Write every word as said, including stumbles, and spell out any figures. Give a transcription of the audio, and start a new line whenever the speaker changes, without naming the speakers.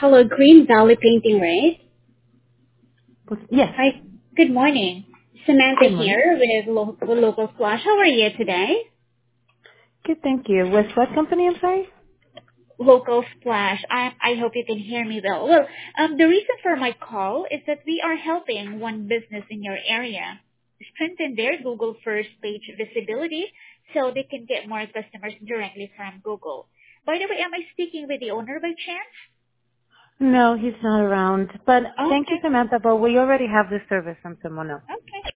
Hello, Green Valley Painting, right?
Yes.
Hi. Good morning. Samantha
Good morning.
here with Lo- with Local Splash. How are you today?
Good, thank you. With what company, I'm sorry?
Local Splash. I I hope you can hear me well. Well, um, the reason for my call is that we are helping one business in your area strengthen their Google first page visibility so they can get more customers directly from Google. By the way, am I speaking with the owner by chance?
No, he's not around. But thank you,
Okay.
Samantha, but we already have this service from someone else.
Okay.